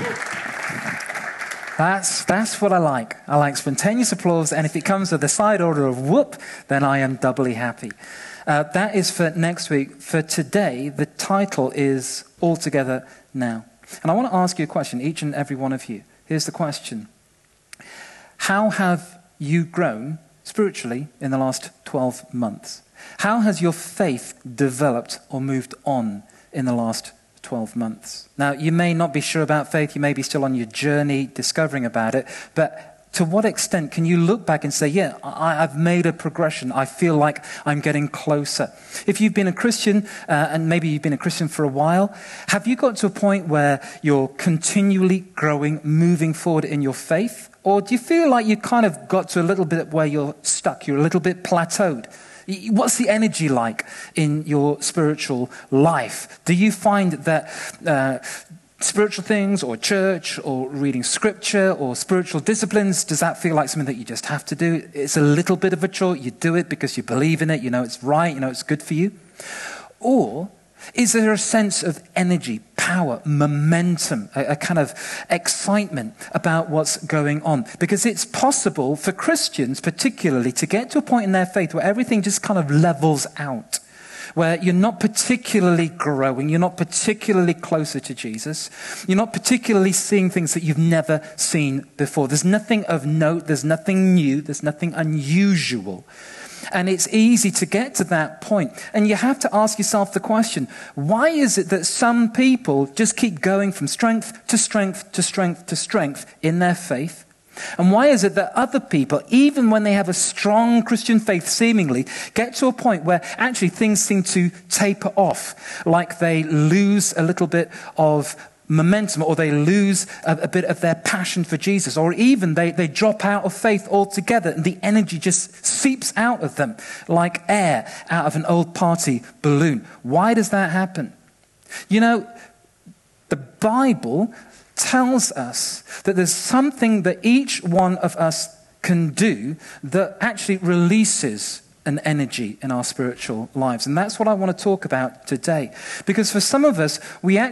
That's what I like. I like spontaneous applause, and if it comes with a side order of whoop, then I am doubly happy. That is for next week. For today, the title is All Together Now. And I want to ask you a question, each and every one of you. Here's the question. How have you grown spiritually in the last 12 months? How has your faith developed or moved on in the last 12 months? Now, you may not be sure about faith. You may be still on your journey discovering about it. But to what extent can you look back and say, yeah, I've made a progression. I feel like I'm getting closer. If you've been a Christian, and maybe you've been a Christian for a while, have you got to a point where you're continually growing, moving forward in your faith? Or do you feel like you kind of got to a little bit where you're stuck, you're a little bit plateaued? What's the energy like in your spiritual life? Do you find that spiritual things or church or reading scripture or spiritual disciplines, does that feel like something that you just have to do? It's a little bit of a chore. You do it because you believe in it. You know it's right. You know it's good for you. Or is there a sense of energy, power, momentum, a kind of excitement about what's going on? Because it's possible for Christians particularly to get to a point in their faith where everything just kind of levels out, where you're not particularly growing, you're not particularly closer to Jesus, you're not particularly seeing things that you've never seen before. There's nothing of note, there's nothing new, there's nothing unusual. And it's easy to get to that point. And you have to ask yourself the question, why is it that some people just keep going from strength to strength to strength to strength in their faith? And why is it that other people, even when they have a strong Christian faith seemingly, get to a point where actually things seem to taper off, like they lose a little bit of momentum, or they lose a bit of their passion for Jesus, or even they drop out of faith altogether and the energy just seeps out of them like air out of an old party balloon? Why does that happen? You know, the Bible tells us that there's something that each one of us can do that actually releases an energy in our spiritual lives. And that's what I want to talk about today. Because for some of us,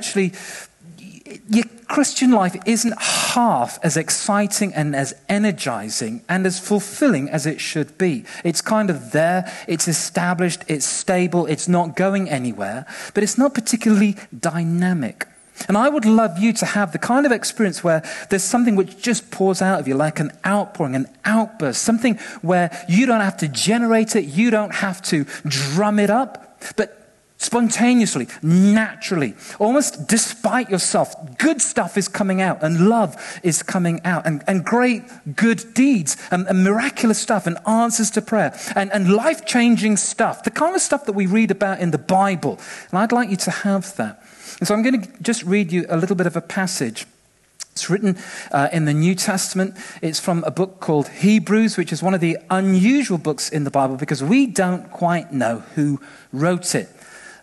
your Christian life isn't half as exciting and as energizing and as fulfilling as it should be. It's kind of there, it's established, it's stable, it's not going anywhere, but it's not particularly dynamic. And I would love you to have the kind of experience where there's something which just pours out of you, like an outpouring, an outburst, something where you don't have to generate it, you don't have to drum it up, but spontaneously, naturally, almost despite yourself, good stuff is coming out, and love is coming out, and great good deeds, and miraculous stuff, and answers to prayer, and life-changing stuff, the kind of stuff that we read about in the Bible. And I'd like you to have that. And so I'm going to just read you a little bit of a passage. It's written in the New Testament. It's from a book called Hebrews, which is one of the unusual books in the Bible because we don't quite know who wrote it.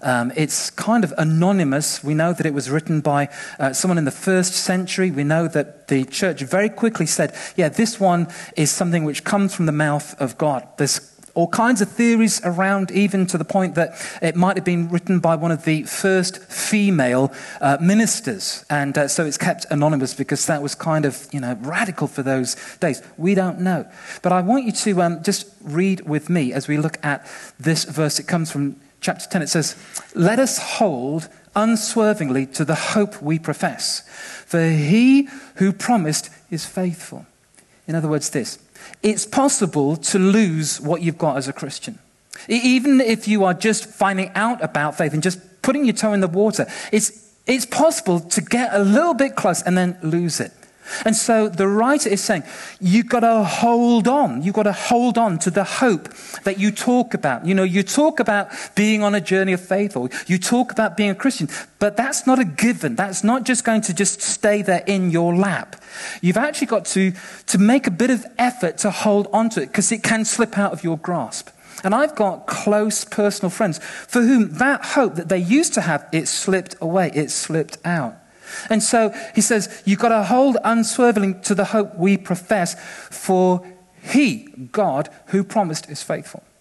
It's kind of anonymous. We know that it was written by someone in the 1st century. We know that the church very quickly said, yeah, this one is something which comes from the mouth of God. There's all kinds of theories around, even to the point that it might have been written by one of the first female ministers. And so it's kept anonymous because that was kind of, radical for those days. We don't know. But I want you to just read with me as we look at this verse. It comes from chapter 10. It says, "Let us hold unswervingly to the hope we profess, for he who promised is faithful." In other words, this: it's possible to lose what you've got as a Christian. Even if you are just finding out about faith and just putting your toe in the water, it's possible to get a little bit close and then lose it. And so the writer is saying, you've got to hold on. You've got to hold on to the hope that you talk about. You talk about being on a journey of faith, or you talk about being a Christian, but that's not a given. That's not just going to just stay there in your lap. You've actually got to make a bit of effort to hold on to it, because it can slip out of your grasp. And I've got close personal friends for whom that hope that they used to have, it slipped away, it slipped out. And so he says, you've got to hold unswervingly to the hope we profess, for he, God, who promised is faithful.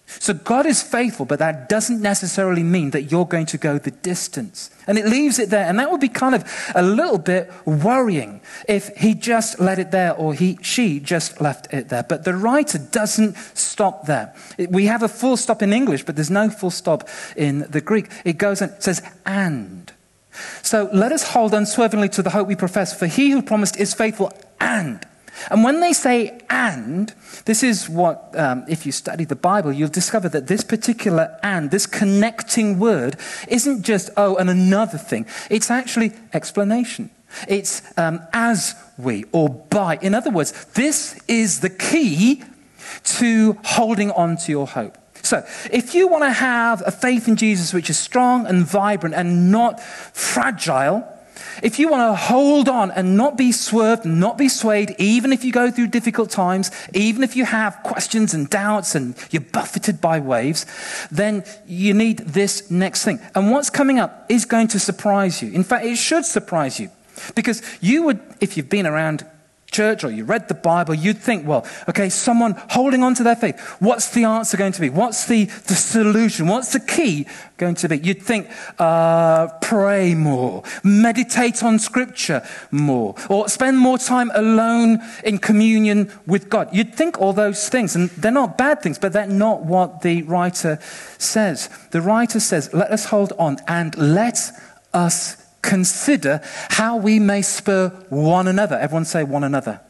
So God is faithful, but that doesn't necessarily mean that you're going to go the distance. And it leaves it there. And that would be kind of a little bit worrying if he just let it there or she just left it there. But the writer doesn't stop there. We have a full stop in English, but there's no full stop in the Greek. It goes and says, and. So let us hold unswervingly to the hope we profess, for he who promised is faithful and. And when they say and, this is what, if you study the Bible, you'll discover that this particular and, this connecting word, isn't just, and another thing. It's actually explanation. It's as we, or by. In other words, this is the key to holding on to your hope. So, if you want to have a faith in Jesus which is strong and vibrant and not fragile, if you want to hold on and not be swerved, not be swayed, even if you go through difficult times, even if you have questions and doubts and you're buffeted by waves, then you need this next thing. And what's coming up is going to surprise you. In fact, it should surprise you. Because you would, if you've been around church or you read the Bible, you'd think, well, okay, someone holding on to their faith, what's the answer going to be? What's the solution? What's the key going to be? You'd think, pray more, meditate on scripture more, or spend more time alone in communion with God. You'd think all those things, and they're not bad things, but they're not what the writer says. The writer says, let us hold on and let us consider how we may spur one another. Everyone say one another.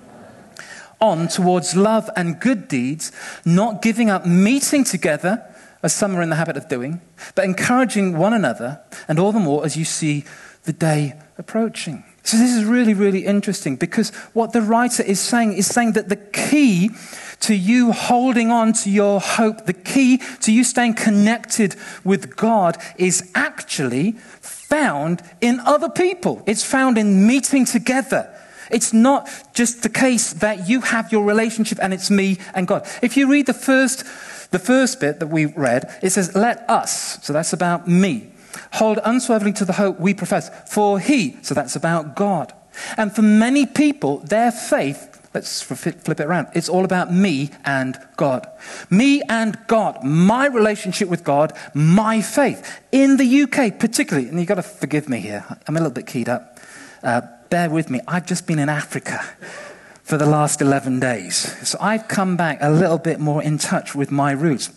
On towards love and good deeds, not giving up meeting together, as some are in the habit of doing, but encouraging one another, and all the more as you see the day approaching. So this is really, really interesting, because what the writer is saying that the key to you holding on to your hope, the key to you staying connected with God is actually found in other people. It's found in meeting together. It's not just the case that you have your relationship and it's me and God. If you read the first bit that we read, it says, let us, so that's about me, hold unswervingly to the hope we profess, for he, so that's about God. And for many people, their faith, let's flip it around, it's all about me and God. Me and God, my relationship with God, my faith. In the UK particularly, and you've got to forgive me here, I'm a little bit keyed up. Bear with me, I've just been in Africa for the last 11 days. So I've come back a little bit more in touch with my roots.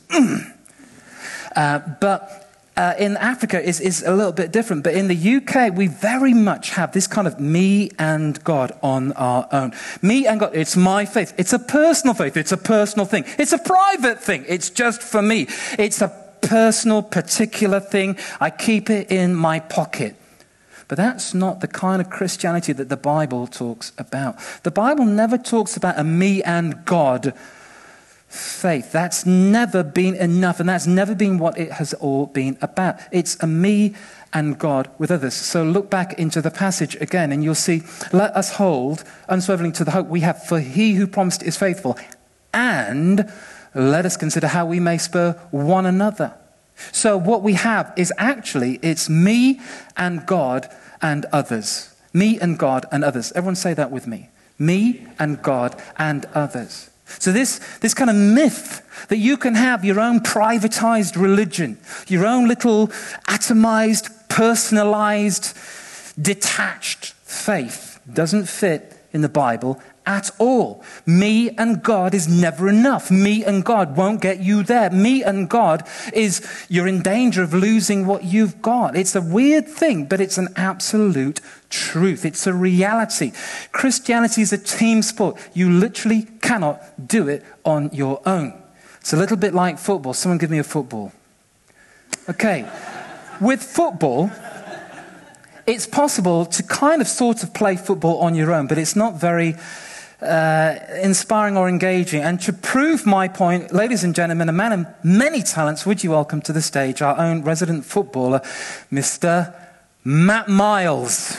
In Africa is a little bit different, but in the UK we very much have this kind of me and God on our own. Me and God, it's my faith. It's a personal faith. It's a personal thing. It's a private thing. It's just for me. It's a personal, particular thing. I keep it in my pocket. But that's not the kind of Christianity that the Bible talks about. The Bible never talks about a me and God faith. That's never been enough, and that's never been what it has all been about. It's a me and God with others. So look back into the passage again and you'll see, let us hold unswervingly to the hope we have, for he who promised is faithful, and let us consider how we may spur one another. So what we have is actually, it's me and God and others. Me and God and others. Everyone say that with me. Me and God and others. So this kind of myth that you can have your own privatized religion, your own little atomized, personalized, detached faith doesn't fit in the Bible at all. Me and God is never enough. Me and God won't get you there. Me and God is, you're in danger of losing what you've got. It's a weird thing, but it's an absolute truth. It's a reality. Christianity is a team sport. You literally cannot do it on your own. It's a little bit like football. Someone give me a football. Okay. With football, it's possible to kind of sort of play football on your own, but it's not very inspiring or engaging. And to prove my point, ladies and gentlemen, a man of many talents, would you welcome to the stage our own resident footballer, Mr. Matt Miles.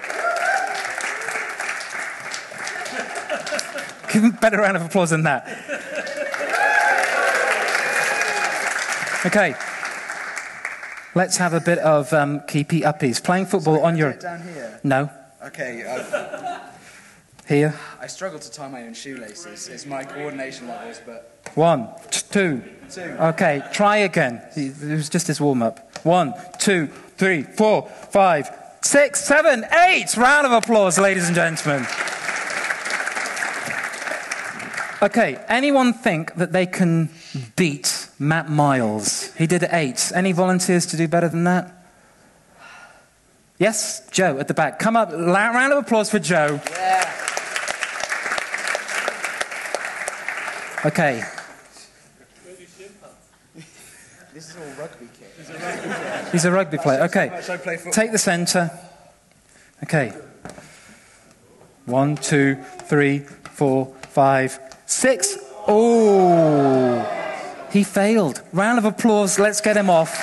Give him a better round of applause than that. Okay. Let's have a bit of keepy uppies. Playing football on your... down here? No. Okay. Here. I struggle to tie my own shoelaces. It's my coordination levels, but... 1, 2. 2. Okay, try again. It was just his warm-up. 1, 2, 3, 4, 5, 6, 7, 8. Round of applause, ladies and gentlemen. Okay, anyone think that they can beat Matt Miles? He did 8. Any volunteers to do better than that? Yes? Joe at the back. Come up. Round of applause for Joe. Yeah. Okay. This is all rugby kit. He's a rugby player. Okay. I play football. Take the centre. Okay. 1, 2, 3, 4, 5, 6. Oh, he failed. Round of applause. Let's get him off.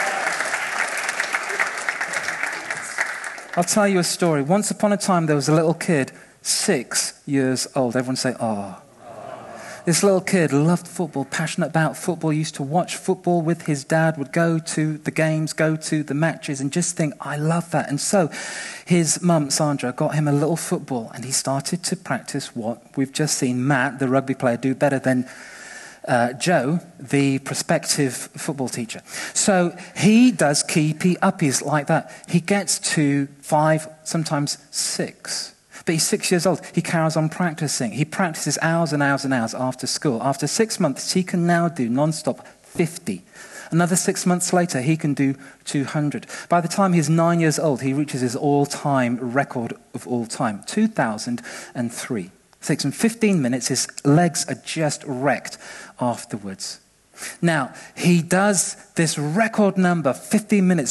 I'll tell you a story. Once upon a time, there was a little kid, 6 years old. Everyone say, oh. This little kid loved football, passionate about football, used to watch football with his dad, would go to the games, go to the matches, and just think, I love that. And so his mum, Sandra, got him a little football, and he started to practice what we've just seen Matt, the rugby player, do better than Joe, the prospective football teacher. So he does keepy-uppies like that. He gets to 5, sometimes 6. But he's 6 years old. He carries on practicing. He practices hours and hours and hours after school. After 6 months, he can now do non-stop 50. Another 6 months later, he can do 200. By the time he's 9 years old, he reaches his all-time record of all time, 2003. 6 and 15 minutes, his legs are just wrecked afterwards. Now, he does this record number, 15 minutes,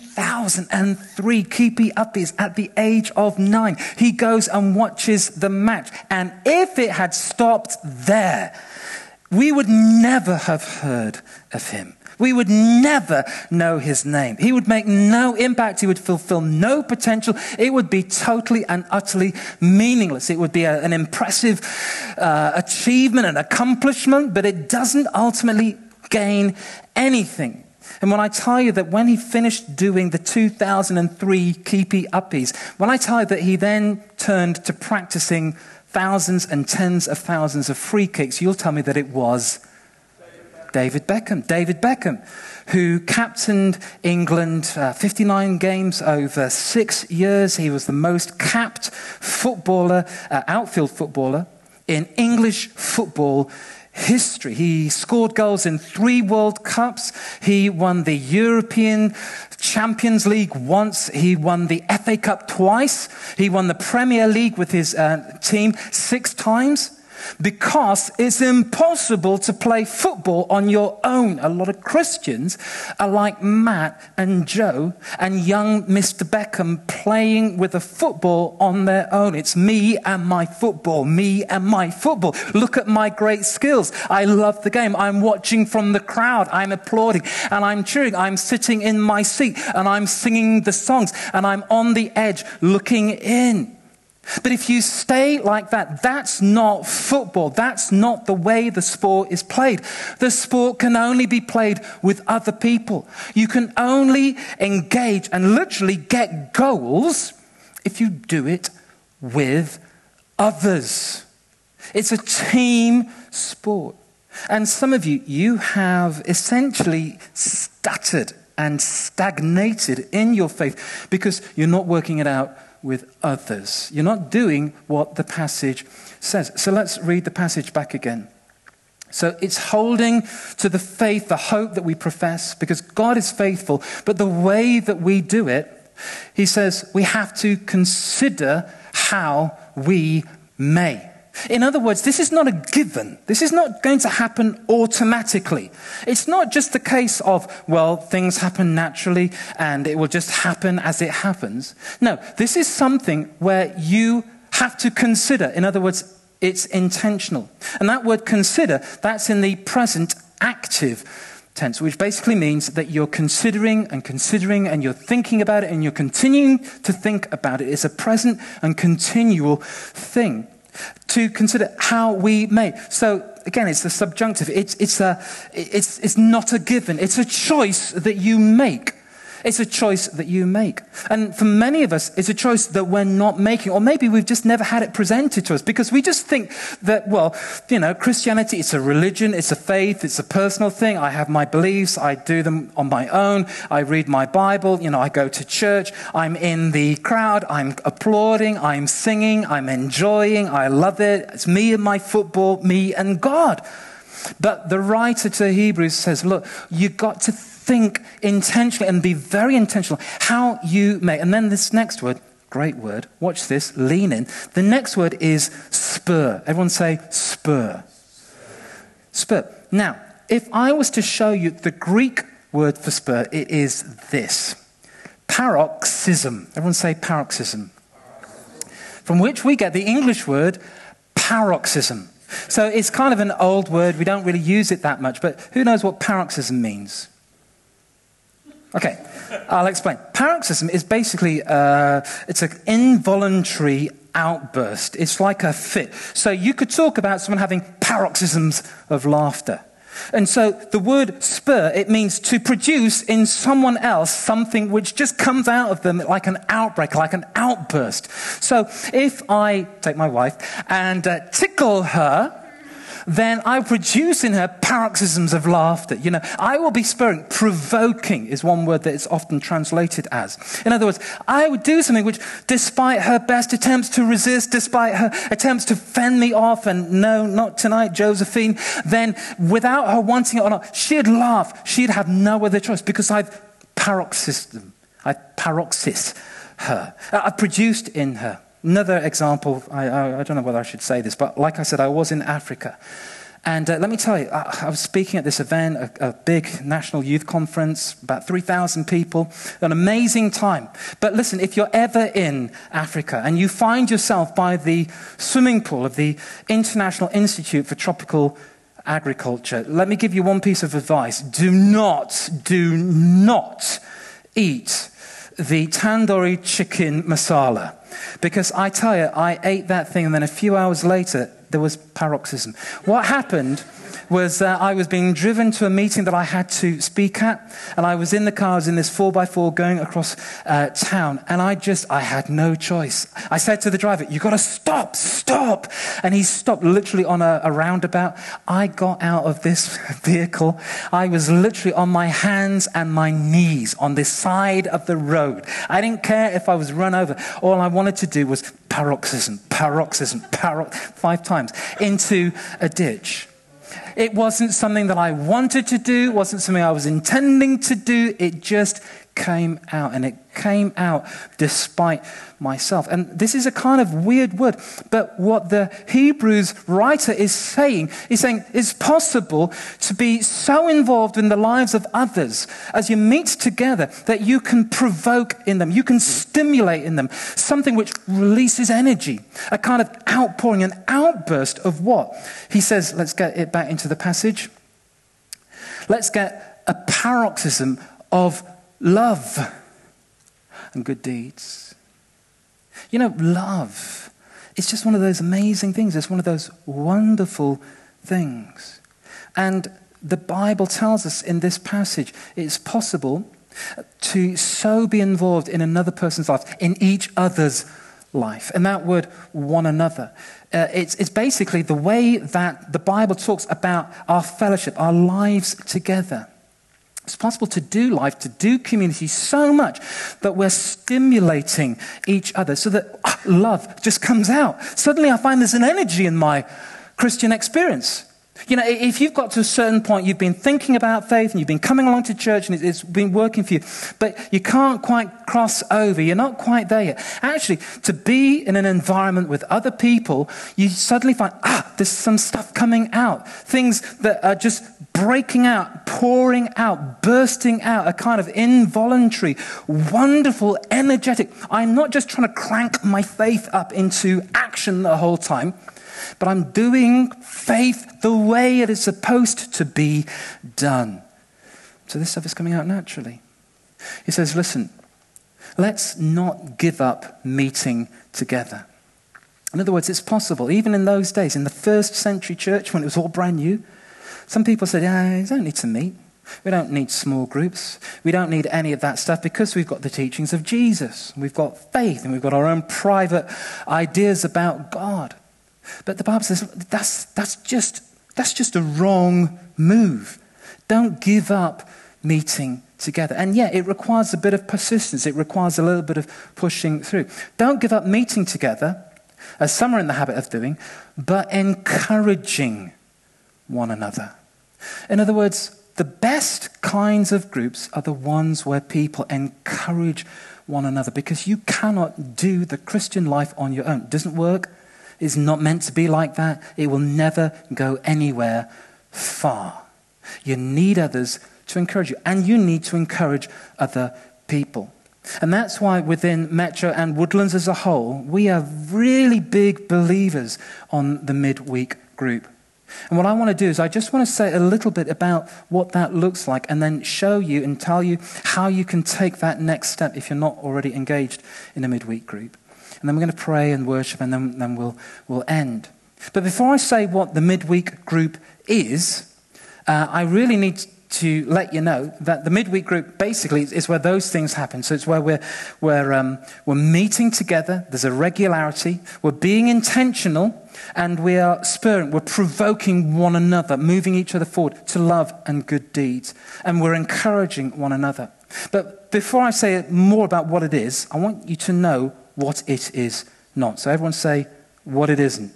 2003 keepy-uppies at the age of 9. He goes and watches the match. And if it had stopped there, we would never have heard of him. We would never know his name. He would make no impact. He would fulfill no potential. It would be totally and utterly meaningless. It would be an impressive achievement and accomplishment, but it doesn't ultimately gain anything. And when I tell you that when he finished doing the 2003 keepy-uppies, when I tell you that he then turned to practicing thousands and tens of thousands of free kicks, you'll tell me that it was David Beckham. David Beckham, who captained England 59 games over 6 years. He was the most capped footballer, outfield footballer in English football history. He scored goals in 3 World Cups. He won the European Champions League once. He won the FA Cup twice. He won the Premier League with his team 6 times. Because it's impossible to play football on your own. A lot of Christians are like Matt and Joe and young Mr. Beckham playing with a football on their own. It's me and my football, me and my football. Look at my great skills. I love the game. I'm watching from the crowd. I'm applauding and I'm cheering. I'm sitting in my seat and I'm singing the songs and I'm on the edge looking in. But if you stay like that, that's not football. That's not the way the sport is played. The sport can only be played with other people. You can only engage and literally get goals if you do it with others. It's a team sport. And some of you have essentially stuttered and stagnated in your faith because you're not working it out with others. You're not doing what the passage says. So let's read the passage back again. So it's holding to the faith, the hope that we profess, because God is faithful, but the way that we do it, he says we have to consider how we may. In other words, this is not a given. This is not going to happen automatically. It's not just the case of, well, things happen naturally and it will just happen as it happens. No, this is something where you have to consider. In other words, it's intentional. And that word consider, that's in the present active tense, which basically means that you're considering and you're thinking about it and you're continuing to think about it. It's a present and continual thing. To consider how we may. So again, it's the subjunctive. It's not a given. It's a choice that you make. It's a choice that you make. And for many of us, it's a choice that we're not making, or maybe we've just never had it presented to us because we just think that, well, Christianity, it's a religion, it's a faith, it's a personal thing. I have my beliefs, I do them on my own, I read my Bible, I go to church, I'm in the crowd, I'm applauding, I'm singing, I'm enjoying, I love it. It's me and my football, me and God. But the writer to Hebrews says, look, you've got to think intentionally and be very intentional how you make. And then this next word, great word, watch this, lean in. The next word is spur. Everyone say spur. Spur. Now, if I was to show you the Greek word for spur, it is this. Paroxysm. Everyone say paroxysm. From which we get the English word paroxysm. So it's kind of an old word. We don't really use it that much. But who knows what paroxysm means? Okay, I'll explain. Paroxysm is basically, it's an involuntary outburst. It's like a fit. So you could talk about someone having paroxysms of laughter. And so the word spur, it means to produce in someone else something which just comes out of them like an outbreak, like an outburst. So if I take my wife and tickle her, then I produce in her paroxysms of laughter. I will be spurring. Provoking is one word that is often translated as. In other words, I would do something which, despite her best attempts to resist, despite her attempts to fend me off, and no, not tonight, Josephine, then without her wanting it or not, she'd laugh. She'd have no other choice because I've paroxysed her. I've produced in her. Another example, I don't know whether I should say this, but like I said, I was in Africa. And let me tell you, I was speaking at this event, a big national youth conference, about 3,000 people, an amazing time. But listen, if you're ever in Africa and you find yourself by the swimming pool of the International Institute for Tropical Agriculture, let me give you one piece of advice. Do not eat the tandoori chicken masala. Because I tell you, I ate that thing and then a few hours later, there was paroxysm. What happened was I was being driven to a meeting that I had to speak at, and I was in the car, I was in this 4x4 going across town, and I had no choice. I said to the driver, "You've got to stop." And he stopped literally on a roundabout. I got out of this vehicle. I was literally on my hands and my knees on this side of the road. I didn't care if I was run over. All I wanted to do was paroxysm, 5 times into a ditch. It wasn't something that I wanted to do. It wasn't something I was intending to do. It just came out, and it came out despite myself. And this is a kind of weird word, but what the Hebrews writer is saying it's possible to be so involved in the lives of others as you meet together that you can provoke in them, you can stimulate in them something which releases energy, a kind of outpouring, an outburst of what? He says, let's get it back into the passage. Let's get a paroxysm of love and good deeds. Love. It's just one of those amazing things. It's one of those wonderful things. And the Bible tells us in this passage, it's possible to so be involved in another person's life, in each other's life. And that word, one another, it's basically the way that the Bible talks about our fellowship, our lives together. It's possible to do life, to do community so much that we're stimulating each other so that love just comes out. Suddenly I find there's an energy in my Christian experience. If you've got to a certain point, you've been thinking about faith and you've been coming along to church and it's been working for you, but you can't quite cross over. You're not quite there yet. Actually, to be in an environment with other people, you suddenly find, there's some stuff coming out. Things that are just breaking out, pouring out, bursting out, a kind of involuntary, wonderful, energetic. I'm not just trying to crank my faith up into action the whole time, but I'm doing faith the way it is supposed to be done. So this stuff is coming out naturally. He says, listen, let's not give up meeting together. In other words, it's possible, even in those days, in the first century church when it was all brand new, some people said, you don't need to meet. We don't need small groups. We don't need any of that stuff because we've got the teachings of Jesus. We've got faith and we've got our own private ideas about God. But the Bible says that's just a wrong move. Don't give up meeting together. And yeah, it requires a bit of persistence. It requires a little bit of pushing through. Don't give up meeting together, as some are in the habit of doing, but encouraging one another. In other words, the best kinds of groups are the ones where people encourage one another, because you cannot do the Christian life on your own. It doesn't work. It's not meant to be like that. It will never go anywhere far. You need others to encourage you, and you need to encourage other people. And that's why within Metro and Woodlands as a whole, we are really big believers on the midweek group. And what I want to do is I just want to say a little bit about what that looks like, and then show you and tell you how you can take that next step if you're not already engaged in a midweek group. And then we're going to pray and worship, and then we'll end. But before I say what the midweek group is, I really need to let you know that the midweek group basically is where those things happen. So it's where we're meeting together. There's a regularity. We're being intentional, and we are spurring. We're provoking one another, moving each other forward to love and good deeds, and we're encouraging one another. But before I say more about what it is, I want you to know what it is not. So everyone say what it isn't.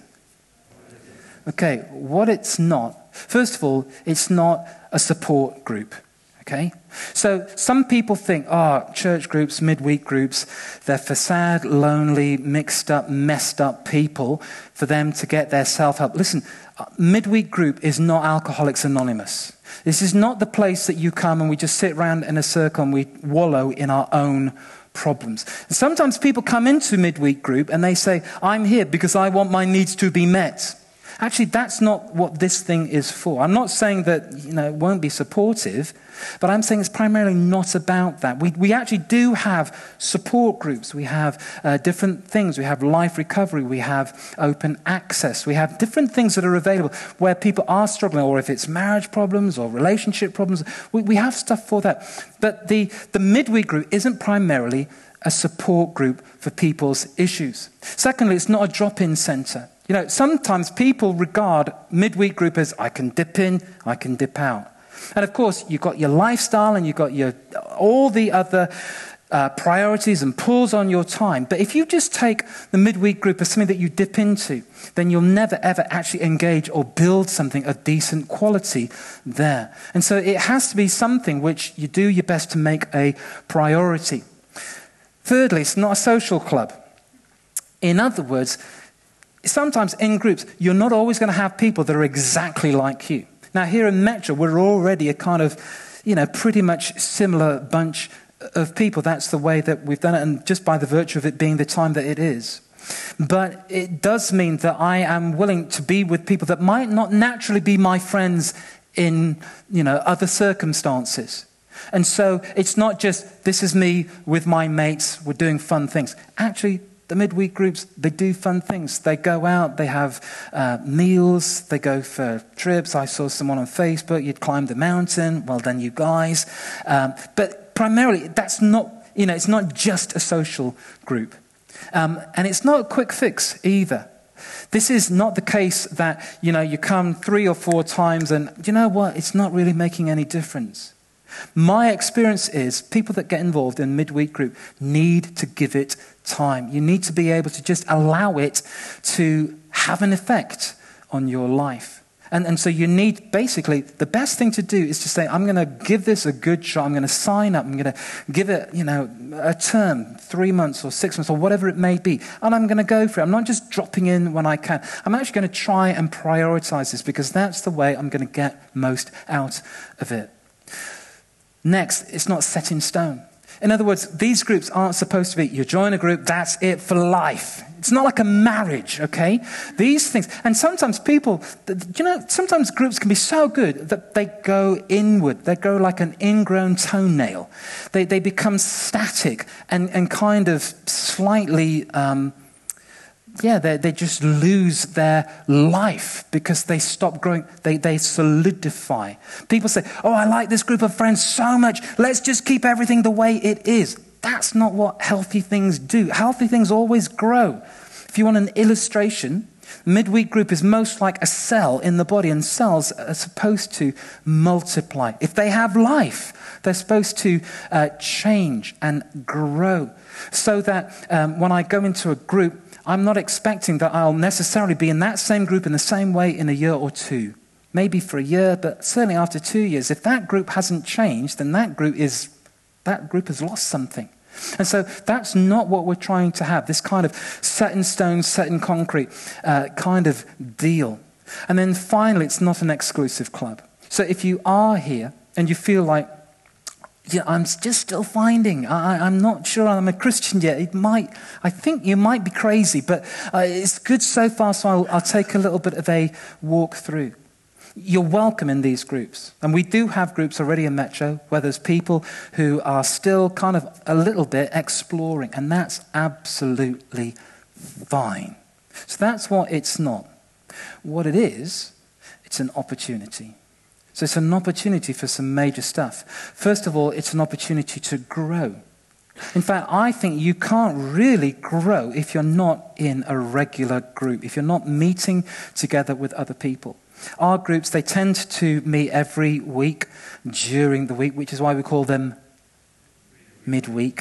Okay, what it's not. First of all, it's not a support group, okay? So some people think, church groups, midweek groups, they're for sad, lonely, mixed up, messed up people, for them to get their self-help. Listen, midweek group is not Alcoholics Anonymous. This is not the place that you come and we just sit around in a circle and we wallow in our own problems. And sometimes people come into midweek group and they say, I'm here because I want my needs to be met. Actually, that's not what this thing is for. I'm not saying that, it won't be supportive, but I'm saying it's primarily not about that. We actually do have support groups. We have different things. We have life recovery. We have open access. We have different things that are available where people are struggling, or if it's marriage problems or relationship problems, we have stuff for that. But the midweek group isn't primarily a support group for people's issues. Secondly, it's not a drop-in center. Sometimes people regard midweek group as, I can dip in, I can dip out. And of course, you've got your lifestyle and you've got all the other priorities and pulls on your time. But if you just take the midweek group as something that you dip into, then you'll never, ever actually engage or build something of decent quality there. And so it has to be something which you do your best to make a priority. Thirdly, it's not a social club. In other words, sometimes in groups, you're not always going to have people that are exactly like you. Now, here in Metro, we're already a kind of, pretty much similar bunch of people. That's the way that we've done it, and just by the virtue of it being the time that it is. But it does mean that I am willing to be with people that might not naturally be my friends in, other circumstances. And so it's not just, this is me with my mates, we're doing fun things. Actually, the midweek groups, they do fun things. They go out, they have meals, they go for trips. I saw someone on Facebook, you'd climb the mountain. Well done, you guys. But primarily, that's not, it's not just a social group. And it's not a quick fix either. This is not the case that, you come 3 or 4 times and, you know what, it's not really making any difference. My experience is people that get involved in midweek group need to give it time. You need to be able to just allow it to have an effect on your life. And so you need, basically, the best thing to do is to say, I'm going to give this a good shot. I'm going to sign up. I'm going to give it, a term, 3 months or 6 months or whatever it may be. And I'm going to go for it. I'm not just dropping in when I can. I'm actually going to try and prioritize this because that's the way I'm going to get most out of it. Next, it's not set in stone. In other words, these groups aren't supposed to be, you join a group, that's it for life. It's not like a marriage, okay? These things, and sometimes people, sometimes groups can be so good that they go inward. They go like an ingrown toenail. They become static and kind of slightly they just lose their life because they stop growing. They solidify. People say, oh, I like this group of friends so much. Let's just keep everything the way it is. That's not what healthy things do. Healthy things always grow. If you want an illustration, midweek group is most like a cell in the body, and cells are supposed to multiply. If they have life, they're supposed to change and grow. So that when I go into a group, I'm not expecting that I'll necessarily be in that same group in the same way in a year or two. Maybe for a year, but certainly after 2 years. If that group hasn't changed, then that group has lost something. And so that's not what we're trying to have, this kind of set in stone, set in concrete kind of deal. And then finally, it's not an exclusive club. So if you are here and you feel like, yeah, I'm just still finding, I'm not sure I'm a Christian yet. I think you might be crazy, but it's good so far, so I'll take a little bit of a walk through. You're welcome in these groups. And we do have groups already in Metro where there's people who are still kind of a little bit exploring, and that's absolutely fine. So that's what it's not. What it is, it's an opportunity. So it's an opportunity for some major stuff. First of all, it's an opportunity to grow. In fact, I think you can't really grow if you're not in a regular group, if you're not meeting together with other people. Our groups, they tend to meet every week during the week, which is why we call them midweek.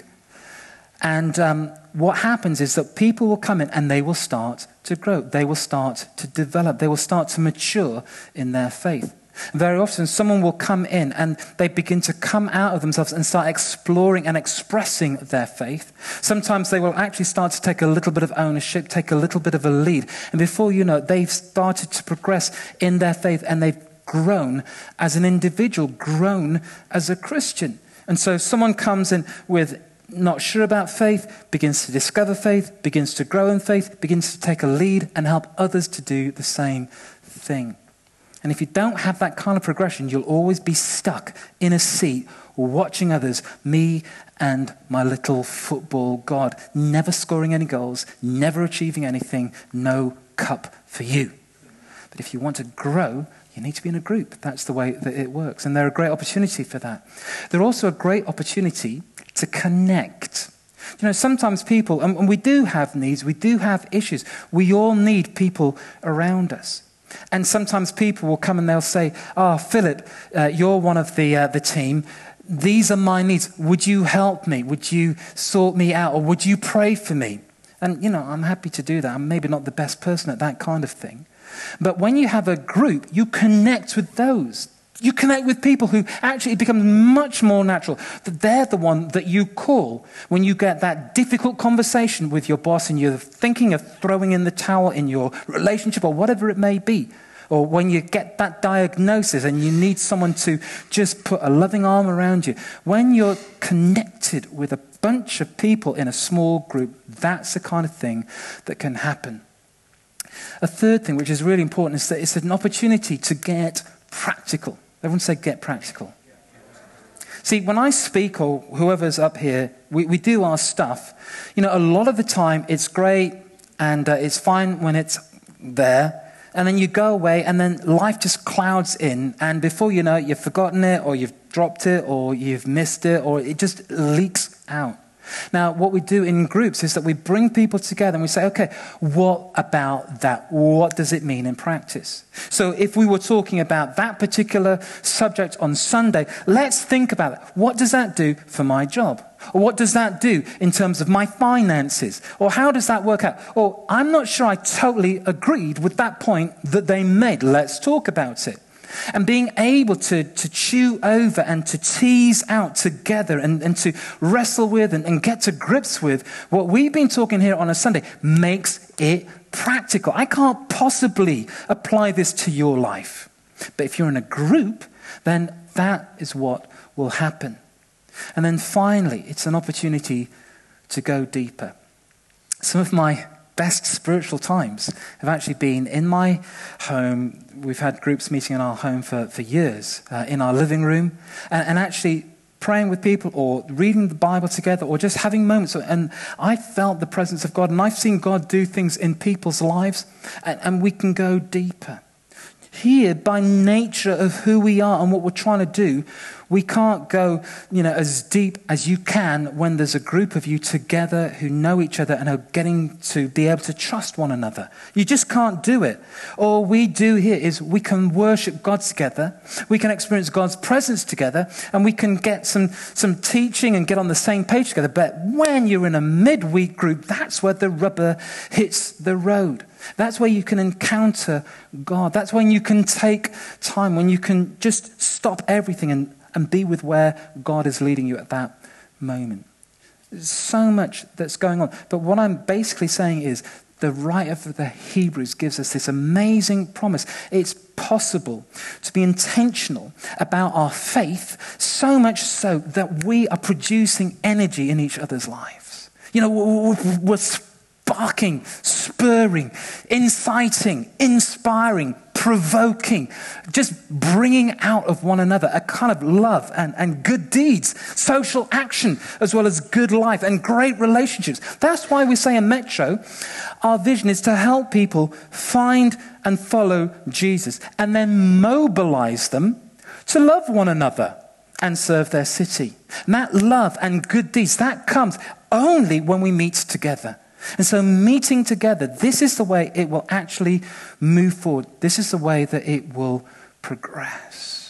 And what happens is that people will come in and they will start to grow. They will start to develop. They will start to mature in their faith. Very often someone will come in and they begin to come out of themselves and start exploring and expressing their faith. Sometimes they will actually start to take a little bit of ownership, take a little bit of a lead. And before you know it, they've started to progress in their faith and they've grown as an individual, grown as a Christian. And so someone comes in with not sure about faith, begins to discover faith, begins to grow in faith, begins to take a lead and help others to do the same thing. And if you don't have that kind of progression, you'll always be stuck in a seat watching others, me and my little football God, never scoring any goals, never achieving anything, no cup for you. But if you want to grow, you need to be in a group. That's the way that it works. And they're a great opportunity for that. They're also a great opportunity to connect. You know, sometimes people, and we do have needs, we do have issues. We all need people around us. And sometimes people will come and they'll say, Philip, you're one of the team. These are my needs. Would you help me? Would you sort me out? Or would you pray for me? And, you know, I'm happy to do that. I'm maybe not the best person at that kind of thing. But when you have a group, you connect with those. You connect with people who actually it becomes much more natural that they're the one that you call when you get that difficult conversation with your boss and you're thinking of throwing in the towel in your relationship or whatever it may be. Or when you get that diagnosis and you need someone to just put a loving arm around you. When you're connected with a bunch of people in a small group, that's the kind of thing that can happen. A third thing, which is really important, is that it's an opportunity to get practical. Everyone say get practical. See, when I speak, or whoever's up here, we do our stuff. You know, a lot of the time it's great and it's fine when it's there. And then you go away and then life just clouds in. And before you know it, you've forgotten it or you've dropped it or you've missed it or it just leaks out. Now, what we do in groups is that we bring people together and we say, okay, what about that? What does it mean in practice? So if we were talking about that particular subject on Sunday, let's think about it. What does that do for my job? Or what does that do in terms of my finances? Or how does that work out? Or I'm not sure I totally agreed with that point that they made. Let's talk about it. And being able to chew over and to tease out together and to wrestle with and get to grips with what we've been talking here on a Sunday makes it practical. I can't possibly apply this to your life. But if you're in a group, then that is what will happen. And then finally, it's an opportunity to go deeper. Some of my best spiritual times have actually been in my home. We've had groups meeting in our home for years, in our living room, and actually praying with people or reading the Bible together or just having moments. And I felt the presence of God, and I've seen God do things in people's lives, and we can go deeper. Here, by nature of who we are and what we're trying to do, we can't go, as deep as you can when there's a group of you together who know each other and are getting to be able to trust one another. You just can't do it. All we do here is we can worship God together, we can experience God's presence together, and we can get some teaching and get on the same page together. But when you're in a midweek group, that's where the rubber hits the road. That's where you can encounter God. That's when you can take time, when you can just stop everything and be with where God is leading you at that moment. There's so much that's going on. But what I'm basically saying is the writer of the Hebrews gives us this amazing promise. It's possible to be intentional about our faith, so much so that we are producing energy in each other's lives. We're sparking, spurring, inciting, inspiring, provoking, just bringing out of one another a kind of love and good deeds, social action, as well as good life and great relationships. That's why we say in Metro, our vision is to help people find and follow Jesus and then mobilize them to love one another and serve their city. And that love and good deeds, that comes only when we meet together. And so meeting together, this is the way it will actually move forward. This is the way that it will progress.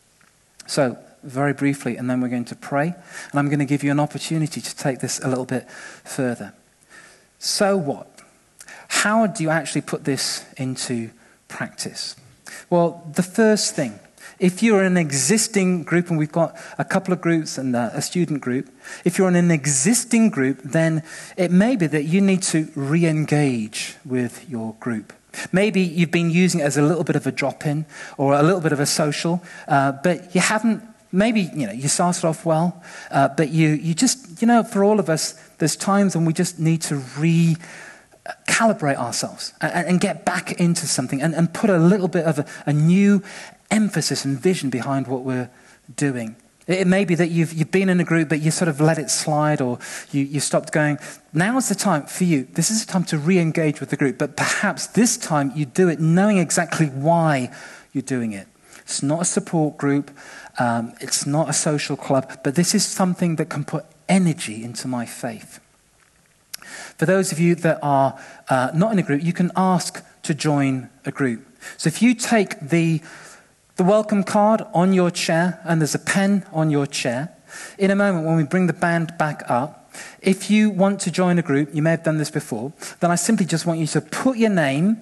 So, very briefly, and then we're going to pray. And I'm going to give you an opportunity to take this a little bit further. So what? How do you actually put this into practice? Well, the first thing, if you're in an existing group, and we've got a couple of groups and a student group, if you're in an existing group, then it may be that you need to re-engage with your group. Maybe you've been using it as a little bit of a drop-in or a little bit of a social, but you haven't, maybe, you started off well, but you just, for all of us, there's times when we just need to recalibrate ourselves and get back into something and put a little bit of a new emphasis and vision behind what we're doing. It may be that you've been in a group, but you sort of let it slide, or you stopped going. Now's the time for you. This is the time to re-engage with the group, but perhaps this time you do it knowing exactly why you're doing it. It's not a support group. It's not a social club, but this is something that can put energy into my faith. For those of you that are not in a group, you can ask to join a group. So if you take the welcome card on your chair, and there's a pen on your chair. In a moment, when we bring the band back up, if you want to join a group, you may have done this before, then I simply just want you to put your name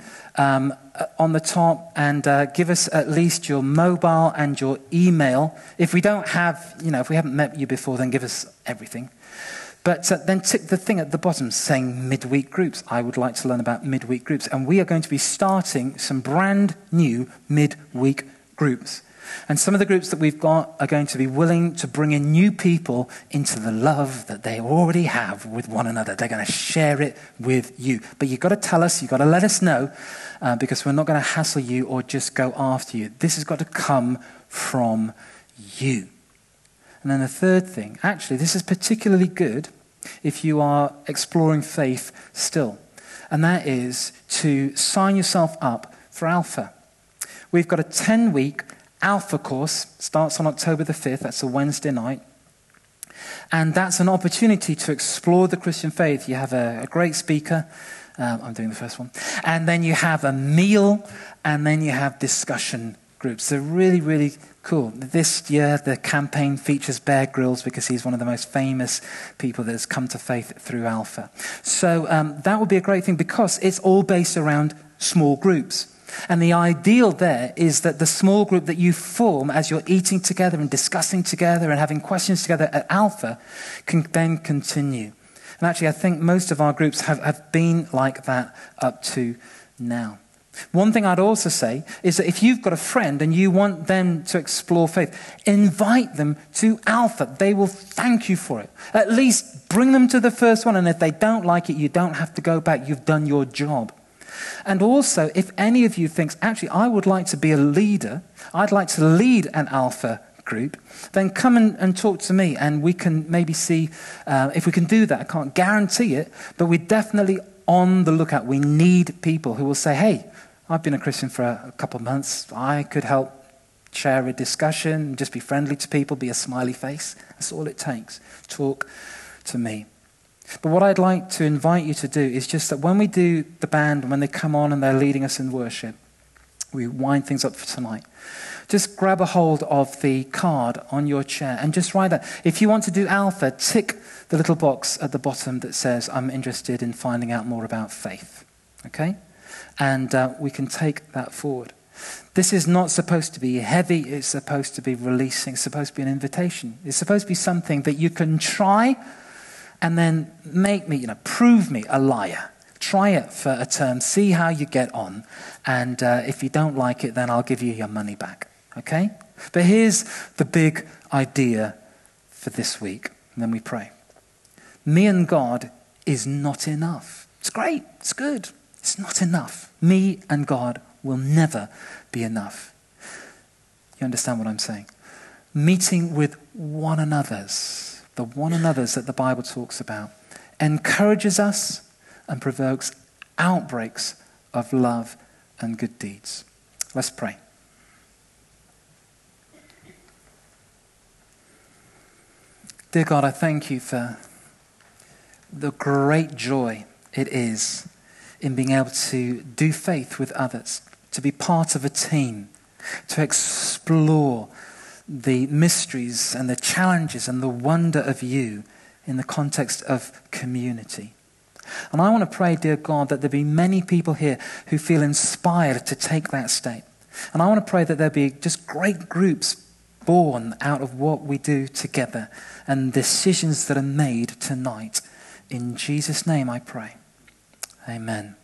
on the top and give us at least your mobile and your email. If we don't have, if we haven't met you before, then give us everything. But then tick the thing at the bottom saying midweek groups. I would like to learn about midweek groups. And we are going to be starting some brand new midweek groups. And some of the groups that we've got are going to be willing to bring in new people into the love that they already have with one another. They're going to share it with you. But you've got to tell us, you've got to let us know, because we're not going to hassle you or just go after you. This has got to come from you. And then the third thing, actually, this is particularly good if you are exploring faith still. And that is to sign yourself up for Alpha. We've got a 10-week Alpha course, starts on October the 5th, that's a Wednesday night. And that's an opportunity to explore the Christian faith. You have a great speaker, I'm doing the first one, and then you have a meal, and then you have discussion groups. They're really, really cool. This year, the campaign features Bear Grylls because he's one of the most famous people that has come to faith through Alpha. So that would be a great thing because it's all based around small groups. And the ideal there is that the small group that you form as you're eating together and discussing together and having questions together at Alpha can then continue. And actually, I think most of our groups have been like that up to now. One thing I'd also say is that if you've got a friend and you want them to explore faith, invite them to Alpha. They will thank you for it. At least bring them to the first one, and if they don't like it, you don't have to go back. You've done your job. And also, if any of you thinks, actually, I would like to be a leader, I'd like to lead an Alpha group, then come and talk to me, and we can maybe see if we can do that. I can't guarantee it, but we're definitely on the lookout. We need people who will say, hey, I've been a Christian for a couple of months. I could help share a discussion, just be friendly to people, be a smiley face. That's all it takes. Talk to me. But what I'd like to invite you to do is just that when we do the band, when they come on and they're leading us in worship, we wind things up for tonight. Just grab a hold of the card on your chair and just write that. If you want to do Alpha, tick the little box at the bottom that says, I'm interested in finding out more about faith. Okay? And we can take that forward. This is not supposed to be heavy. It's supposed to be releasing. It's supposed to be an invitation. It's supposed to be something that you can try and then make me, prove me a liar. Try it for a term. See how you get on. And if you don't like it, then I'll give you your money back. Okay? But here's the big idea for this week. And then we pray. Me and God is not enough. It's great. It's good. It's not enough. Me and God will never be enough. You understand what I'm saying? Meeting with one another's, the one another's that the Bible talks about, encourages us and provokes outbreaks of love and good deeds. Let's pray. Dear God, I thank you for the great joy it is in being able to do faith with others, to be part of a team, to explore the mysteries and the challenges and the wonder of you in the context of community. And I want to pray, dear God, that there be many people here who feel inspired to take that step. And I want to pray that there be just great groups born out of what we do together and decisions that are made tonight. In Jesus' name I pray. Amen.